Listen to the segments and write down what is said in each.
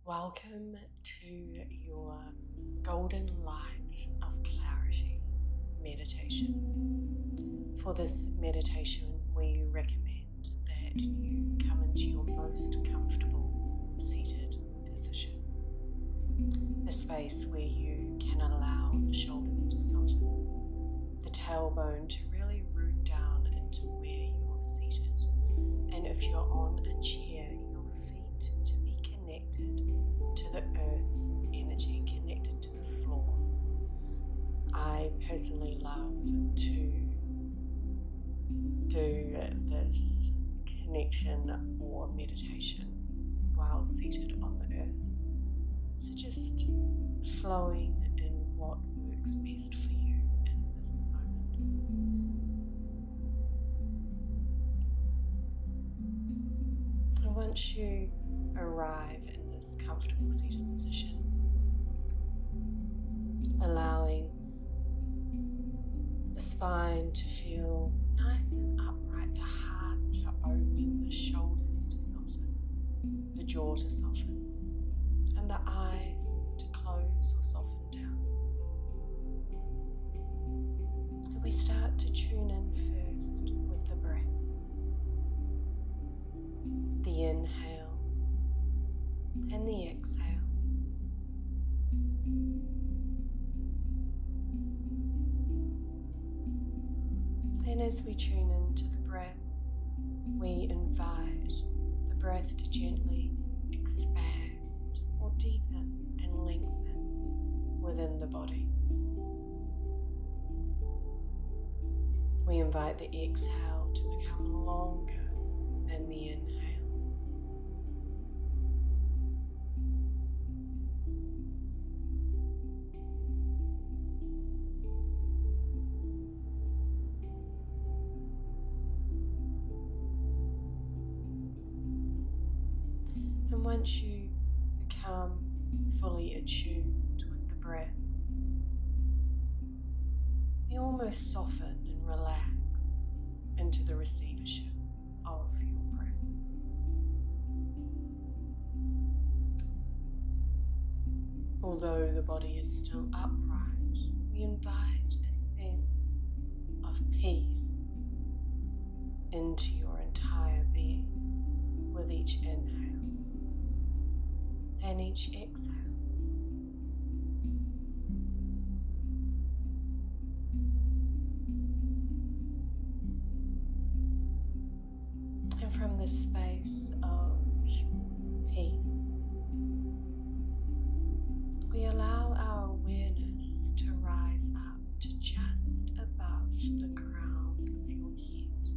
Welcome to your golden light of clarity meditation. For this meditation, we recommend that you come into your most comfortable seated position, a space where you can allow the shoulders to soften, the tailbone to really root down into where you're seated, and if you're on a chair, your feet to be connected to the earth's energy, connected to the floor. I personally love to do this connection or meditation while seated on the earth. So just flowing in what works best for you in this moment. And once you arrive in this comfortable seated position, allowing the spine to feel nice and upright, the heart to open, the shoulders to soften, the jaw to soften, and the eyes to close or soften down. And we start to tune in first with the breath. The inhale and the exhale. And as we tune into the breath, we invite the breath to gently expand or deepen and lengthen within the body. We invite the exhale to become longer than the inhale. And once you become fully attuned with the breath, you almost soften and relax into the receivership of your breath. Although the body is still upright, we invite a sense of peace into your entire being with each inhale and each exhale. And from this space of peace, we allow our awareness to rise up to just above the crown of your head.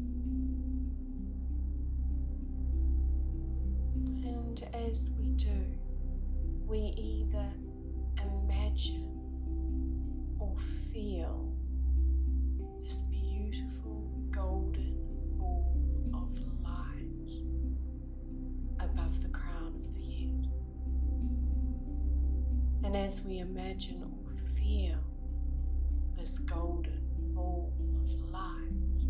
And as we do, we either imagine or feel this beautiful golden ball of light above the crown of the head. And as we imagine or feel this golden ball of light,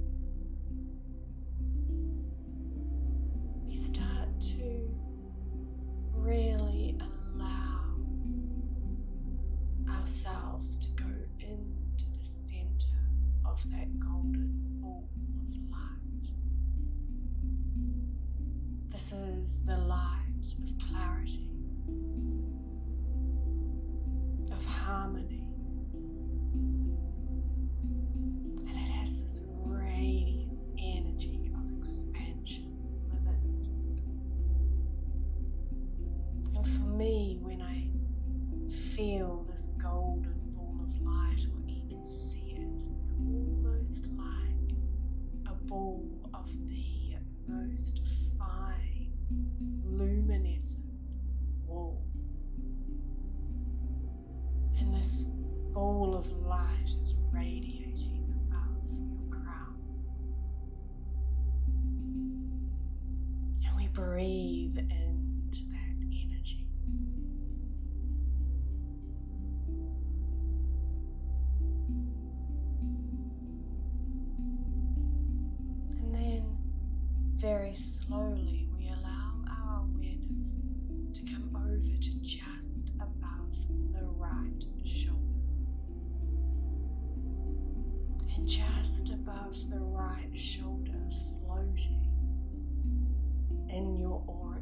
we start to really allow ourselves to go into the center of that golden ball of light. This is the light of clarity, of harmony, and it has this radiant energy of expansion within it. And for me, when I feel this golden ball of light or even see it, it's almost like a ball of the most fine, luminescent wool. And this ball of light is radiating above your crown. And we breathe into that energy. And then very slowly we allow our awareness to come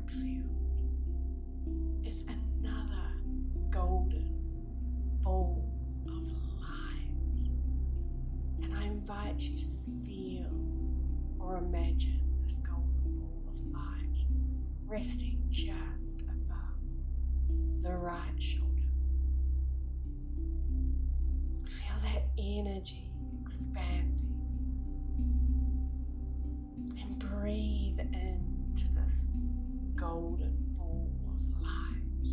field is another golden ball of light. And I invite you to feel or imagine this golden ball of light resting just above the right shoulder. Feel that energy expanding and breathe into this golden ball of light.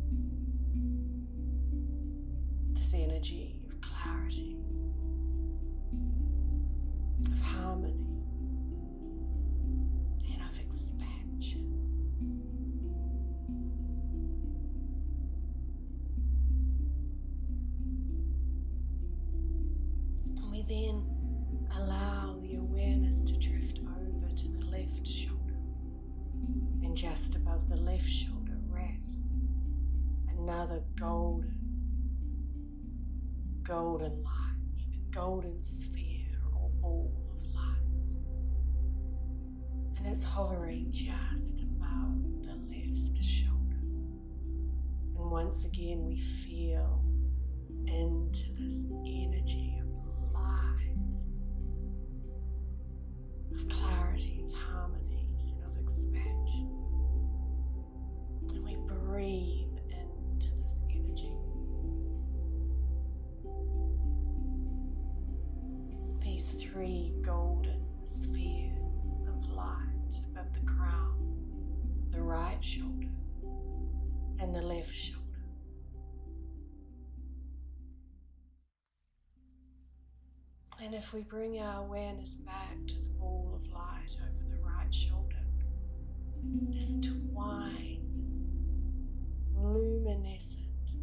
This energy of clarity, of harmony, and of expansion. And we then allow the awareness to drift over to the left shoulder. And just above the left shoulder rests another golden light, a golden sphere or ball of light. And it's hovering just above the left shoulder. And once again we feel into this energy of light, of clarity, of harmony, and of expansion. And we breathe into this energy. These three golden spheres of light above the crown, the right shoulder, and the left shoulder. And if we bring our awareness back to the ball of light over the right shoulder, this twine, this luminescent,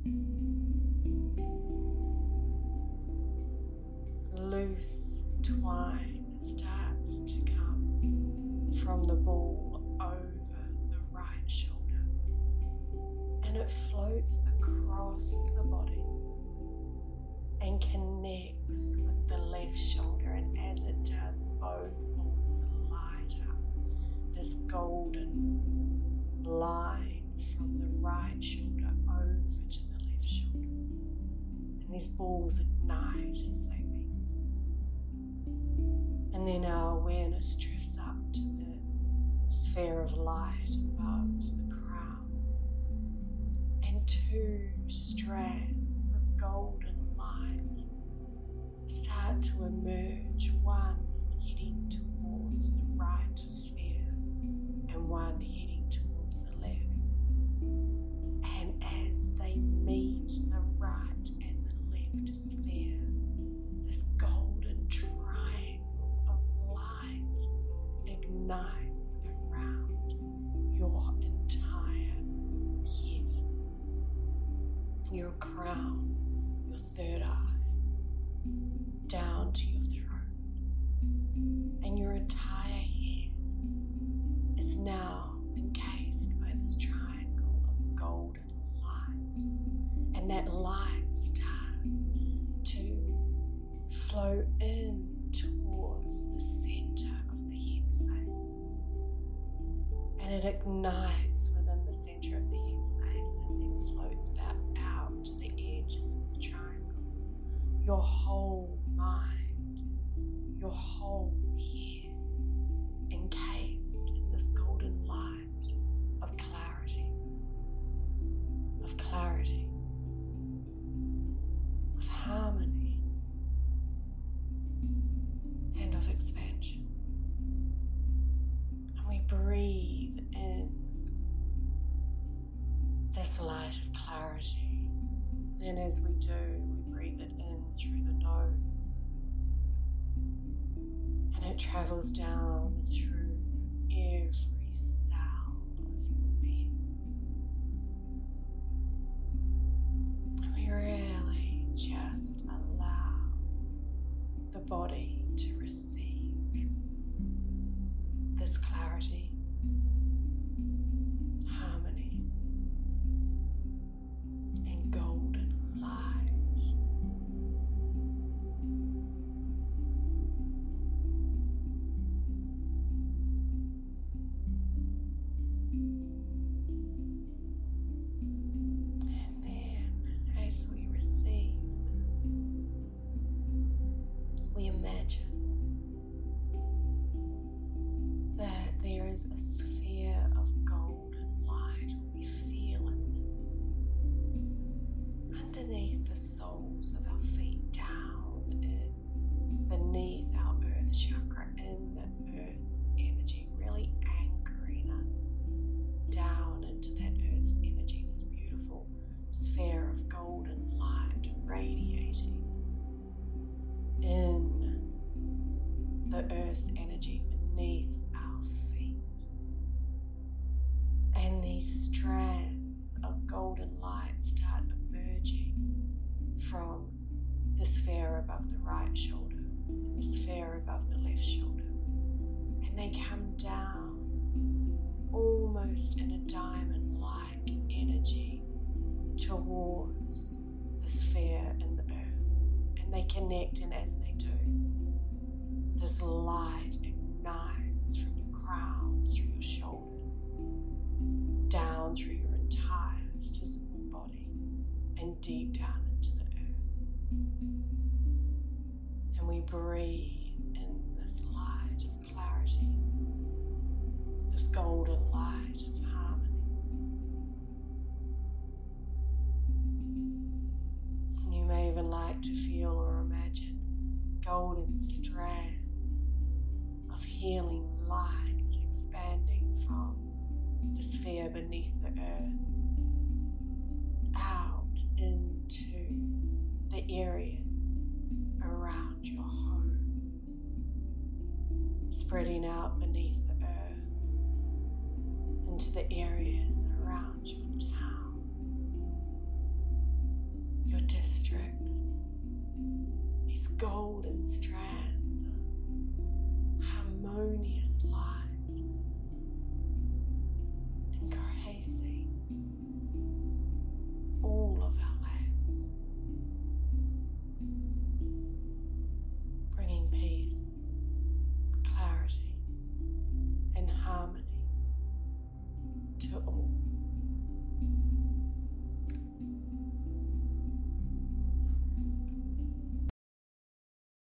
loose twine starts to come from the ball over the right shoulder, and it floats across the body and connects with the left shoulder, and as it does, both balls light up this golden line from the right shoulder over to the left shoulder, and these balls ignite as they meet. And then our awareness drifts up to the sphere of light above the crown, and two strands of golden light start to emerge, one heading towards the right sphere and one heading towards the left. And as they meet the right and the left sphere, this golden triangle of light ignites around your entire head, your crown, your third eye, down to your throat, and your entire head is now encased by this triangle of golden light, and that light starts to flow in towards the center of the head space, and it ignites within the center of the head space and then floats back out to the edges of the triangle. Your whole mind, your whole head encased in this golden light of clarity, of harmony, and of expansion. And we breathe in this light of clarity, and as we do, we breathe it in through the nose, and it travels down through every cell of your being. And we really just allow the body to receive this clarity, harmony, and golden light. towards the sphere in the earth, and they connect, and as they do, this light ignites from your crown, through your shoulders, down through your entire physical body, and deep down into the earth. And we breathe in this light of clarity, this golden light of harmony. And you may even like to feel or imagine golden strands of healing light expanding from the sphere beneath the earth out into the areas around your home, spreading out beneath